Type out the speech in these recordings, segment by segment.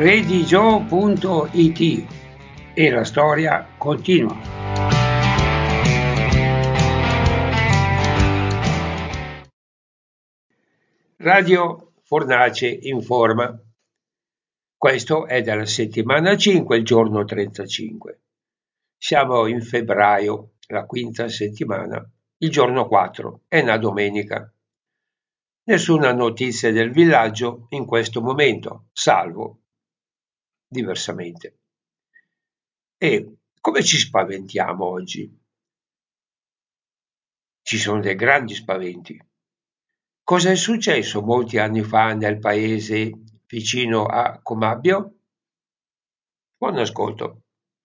redigio.it e la storia continua. Radio Fornace informa. Questo è della settimana 5, il giorno 35. Siamo in febbraio, la quinta settimana, il giorno 4, è una domenica. Nessuna notizia del villaggio in questo momento, salvo diversamente. E come ci spaventiamo oggi? Ci sono dei grandi spaventi. Cosa è successo molti anni fa nel paese vicino a Comabbio? Buon ascolto.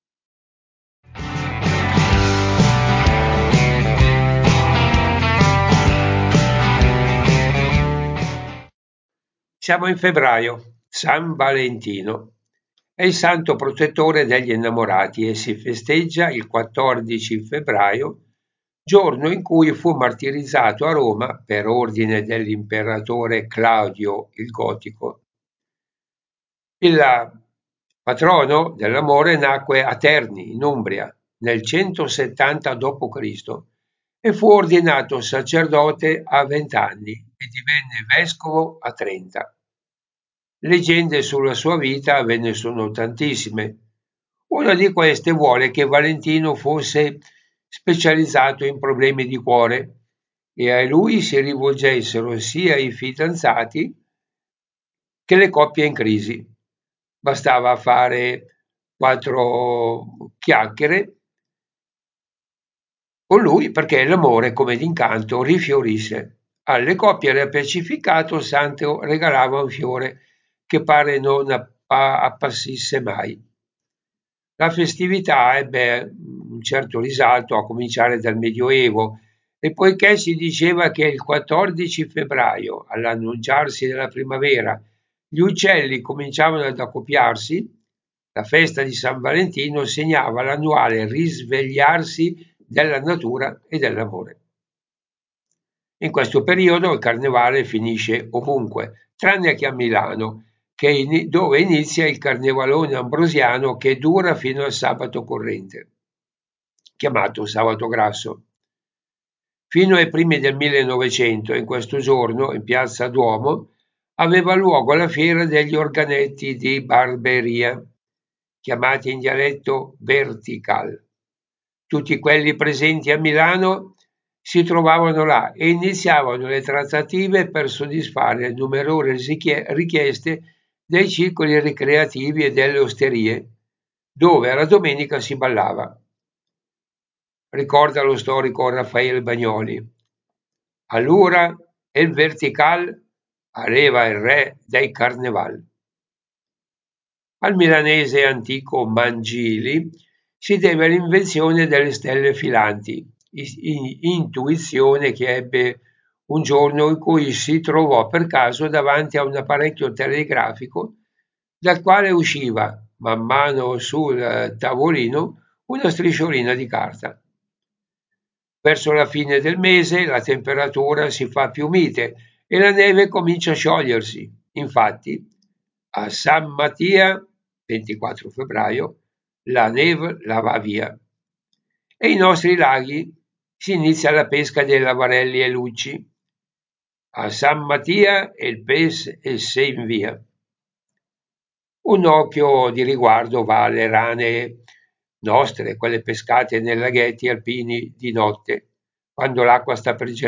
Siamo in febbraio, San Valentino. È il santo protettore degli innamorati e si festeggia il 14 febbraio, giorno in cui fu martirizzato a Roma per ordine dell'imperatore Claudio il Gotico. Il patrono dell'amore nacque a Terni, in Umbria, nel 170 d.C. e fu ordinato sacerdote a 20 anni e divenne vescovo a 30. Leggende sulla sua vita ve ne sono tantissime. Una di queste vuole che Valentino fosse specializzato in problemi di cuore e a lui si rivolgessero sia i fidanzati che le coppie in crisi. Bastava fare 4 chiacchiere con lui perché l'amore, come d'incanto, rifiorisse. Alle coppie era pacificato, il santo regalava un fiore che pare non appassisse mai. La festività ebbe un certo risalto a cominciare dal Medioevo e poiché si diceva che il 14 febbraio, all'annunciarsi della primavera, gli uccelli cominciavano ad accoppiarsi, la festa di San Valentino segnava l'annuale risvegliarsi della natura e dell'amore. In questo periodo il carnevale finisce ovunque, tranne che a Milano, dove inizia il carnevalone ambrosiano che dura fino al sabato corrente, chiamato Sabato Grasso. Fino ai primi del 1900, in questo giorno, in piazza Duomo, aveva luogo la fiera degli organetti di Barberia, chiamati in dialetto vertical. Tutti quelli presenti a Milano si trovavano là e iniziavano le trattative per soddisfare le numerose richieste dei circoli ricreativi e delle osterie, dove alla domenica si ballava. Ricorda lo storico Raffaele Bagnoli. Allora il vertical aveva il re dei carneval. Al milanese antico Mangili si deve l'invenzione delle stelle filanti, intuizione che ebbe un giorno in cui si trovò per caso davanti a un apparecchio telegrafico dal quale usciva, man mano sul tavolino, una strisciolina di carta. Verso la fine del mese la temperatura si fa più mite e la neve comincia a sciogliersi. Infatti, a San Mattia, 24 febbraio, la neve la va via. E ai nostri laghi si inizia la pesca dei lavarelli e lucci. A San Mattia il pes e se in via. Un occhio di riguardo va alle rane nostre, quelle pescate nei laghetti alpini di notte, quando l'acqua sta per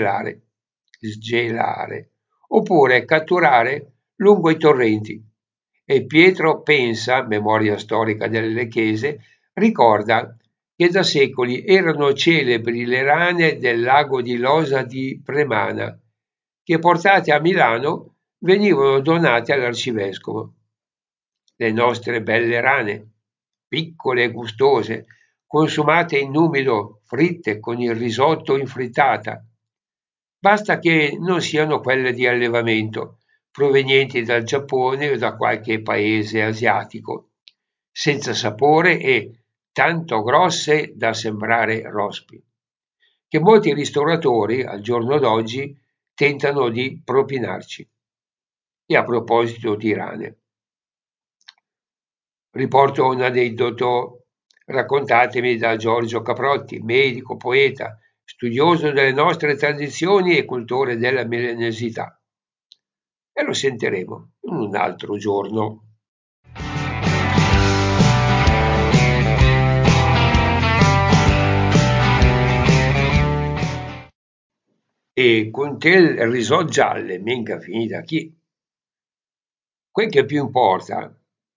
sgelare, oppure catturare lungo i torrenti. E Pietro Pensa, memoria storica delle Chiese, ricorda che da secoli erano celebri le rane del lago di Losa di Premana, che portate a Milano venivano donate all'arcivescovo. Le nostre belle rane, piccole e gustose, consumate in umido, fritte con il risotto in frittata. Basta che non siano quelle di allevamento, provenienti dal Giappone o da qualche paese asiatico, senza sapore e tanto grosse da sembrare rospi, che molti ristoratori al giorno d'oggi tentano di propinarci. E a proposito di rane, Riporto un aneddoto raccontatemi da Giorgio Caprotti, medico, poeta, studioso delle nostre tradizioni e cultore della millenesità. E lo sentiremo in un altro giorno. E con te il risò gialle, minchia finita chi? Quel che più importa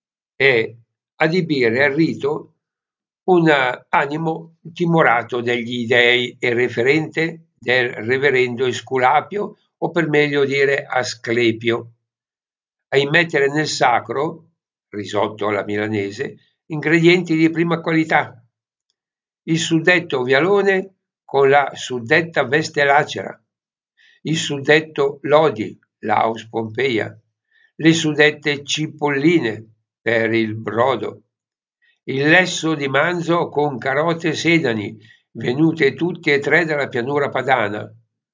è adibire al rito un animo timorato degli dei e referente del reverendo Esculapio, o per meglio dire Asclepio, a immettere nel sacro, risotto alla milanese, ingredienti di prima qualità, il suddetto vialone con la suddetta veste lacera, il suddetto lodi, laus Pompeia, le suddette cipolline per il brodo, il lesso di manzo con carote sedani, venute tutte e tre dalla pianura padana,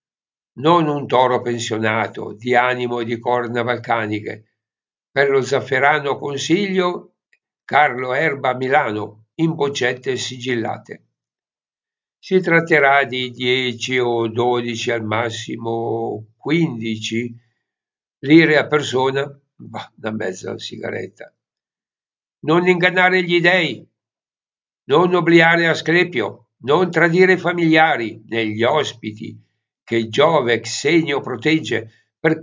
non un toro pensionato, di animo e di corna balcaniche, per lo zafferano consiglio Carlo Erba Milano, in boccette sigillate. Si tratterà di 10 o 12 al massimo 15 lire a persona, da mezza sigaretta. Non ingannare gli dèi, non obliare Asclepio, non tradire i familiari né gli ospiti che Giove Xenio protegge per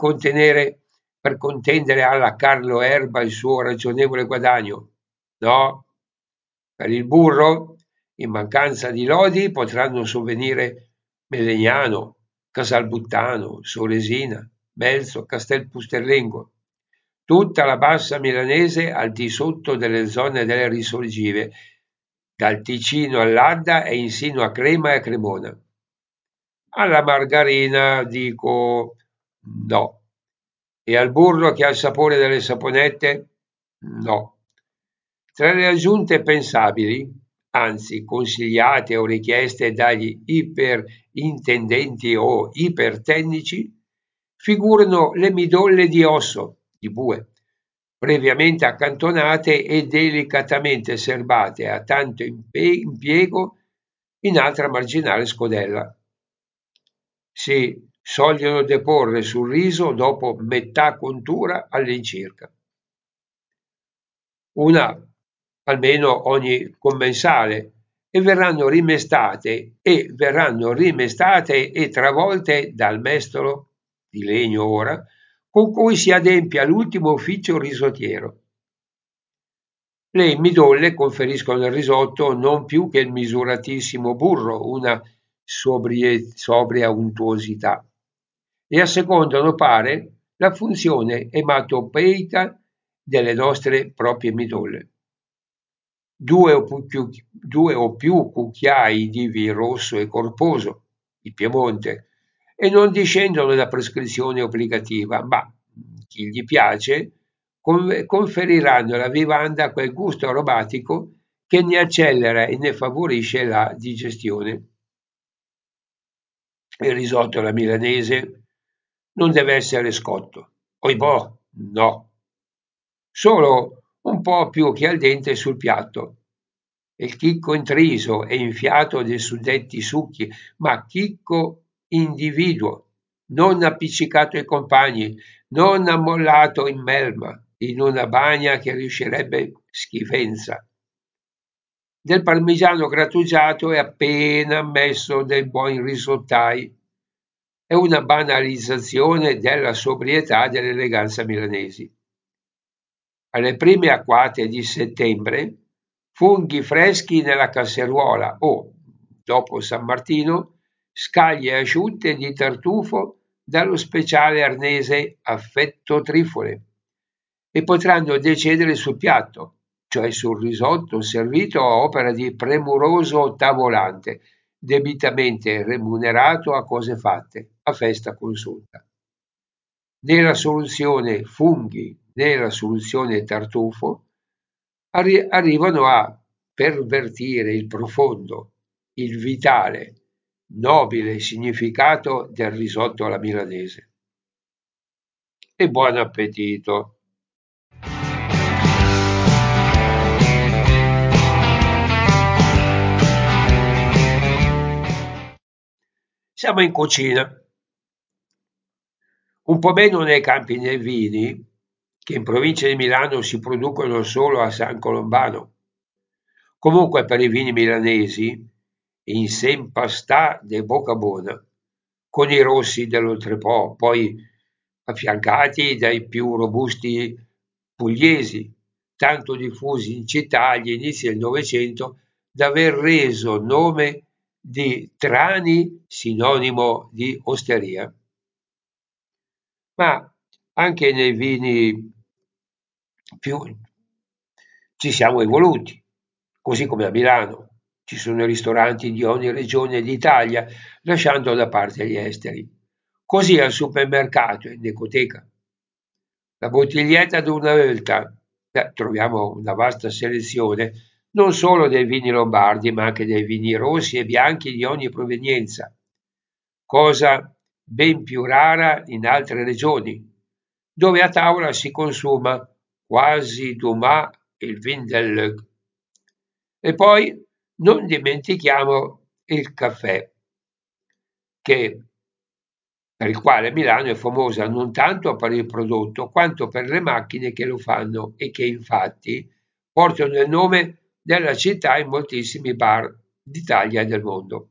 contendere alla Carlo Erba il suo ragionevole guadagno. No, per il burro, in mancanza di lodi, potranno sovvenire Melegnano, Casalbuttano, Soresina, Melzo, Castel Pusterlengo, tutta la bassa milanese al di sotto delle zone delle risorgive, dal Ticino all'Adda e insino a Crema e a Cremona. Alla margarina dico no. E al burro che ha il sapore delle saponette? No. Tra le aggiunte pensabili, anzi consigliate o richieste dagli iperintendenti o ipertecnici, figurano le midolle di osso, di bue, previamente accantonate e delicatamente serbate a tanto impiego in altra marginale scodella. Si sogliono deporre sul riso dopo metà cottura all'incirca. Una almeno ogni commensale e verranno rimestate e travolte dal mestolo di legno ora con cui si adempia l'ultimo ufficio risottiero. Le midolle conferiscono al risotto non più che il misuratissimo burro, una sobria untuosità, e assecondano, pare, la funzione ematopeica delle nostre proprie midolle. Due o più cucchiai di vin rosso e corposo, il Piemonte, e non discendono da prescrizione obbligativa, ma chi gli piace conferiranno alla vivanda quel gusto aromatico che ne accelera e ne favorisce la digestione. Il risotto alla milanese non deve essere scotto, oibò, no, solo un po' più che al dente sul piatto. Il chicco intriso e infiato dei suddetti succhi, ma chicco individuo, non appiccicato ai compagni, non ammollato in melma, in una bagna che riuscirebbe schifenza. Del parmigiano grattugiato e appena ammesso dei buoni risottai. È una banalizzazione della sobrietà e dell'eleganza milanesi. Alle prime acquate di settembre, funghi freschi nella casseruola o, dopo San Martino, scaglie asciutte di tartufo dallo speciale arnese affetto trifole e potranno decedere sul piatto, cioè sul risotto servito a opera di premuroso tavolante, debitamente remunerato a cose fatte, a festa consulta. Nella soluzione funghi, nella soluzione tartufo, arrivano a pervertire il profondo, il vitale, nobile significato del risotto alla milanese. E buon appetito! Siamo in cucina. Un po' meno nei campi nei vini, che in provincia di Milano si producono solo a San Colombano. Comunque per i vini milanesi, in Sempastà de Boccabona, con i rossi dell'Oltrepò, poi affiancati dai più robusti pugliesi, tanto diffusi in città agli inizi del Novecento da aver reso nome di Trani sinonimo di osteria. Ma anche nei vini più ci siamo evoluti, così come a Milano. Ci sono ristoranti di ogni regione d'Italia, lasciando da parte gli esteri. Così al supermercato e in enoteca. La bottiglietta d'una volta, troviamo una vasta selezione, non solo dei vini lombardi, ma anche dei vini rossi e bianchi di ogni provenienza, cosa ben più rara in altre regioni, dove a tavola si consuma quasi dumà il vin del Lug. E poi non dimentichiamo il caffè, per il quale Milano è famosa non tanto per il prodotto quanto per le macchine che lo fanno e che infatti portano il nome della città in moltissimi bar d'Italia e del mondo.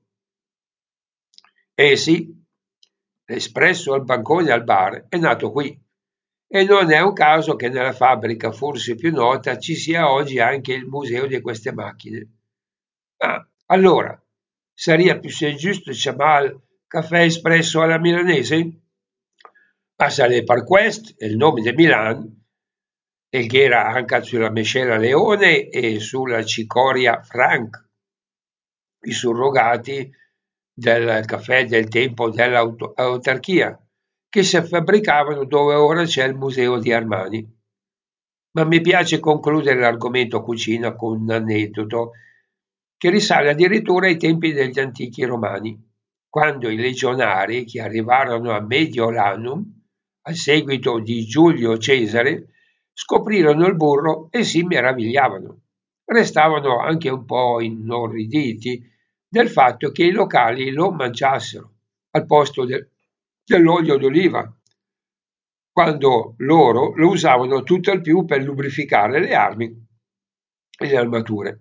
Eh sì, l'espresso al bancone al bar è nato qui e non è un caso che nella fabbrica forse più nota ci sia oggi anche il museo di queste macchine. Ah, allora, sarebbe più giusto chiamare caffè espresso alla milanese? Ma sarebbe per questo il nome di Milan, e che era anche sulla miscela Leone e sulla cicoria Frank, i surrogati del caffè del tempo dell'autarchia, che si fabbricavano dove ora c'è il museo di Armani. Ma mi piace concludere l'argomento cucina con un aneddoto che risale addirittura ai tempi degli antichi romani, quando i legionari che arrivarono a Mediolanum, a seguito di Giulio Cesare, scoprirono il burro e si meravigliavano. Restavano anche un po' inorriditi del fatto che i locali lo mangiassero al posto dell'olio d'oliva, quando loro lo usavano tutt'al più per lubrificare le armi e le armature.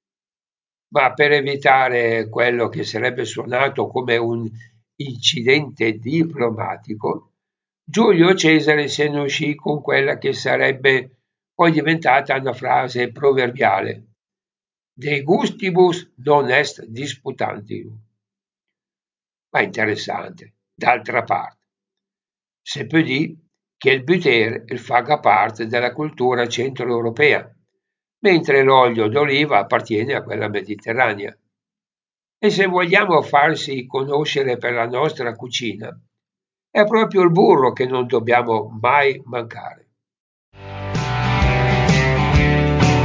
Ma per evitare quello che sarebbe suonato come un incidente diplomatico, Giulio Cesare se ne uscì con quella che sarebbe poi diventata una frase proverbiale: De gustibus non est disputandum. Ma interessante, d'altra parte. Se peut dire che il butter fa parte della cultura centroeuropea, mentre l'olio d'oliva appartiene a quella mediterranea. E se vogliamo farsi conoscere per la nostra cucina, è proprio il burro che non dobbiamo mai mancare.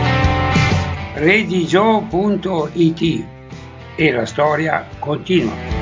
Redigio.it e la storia continua.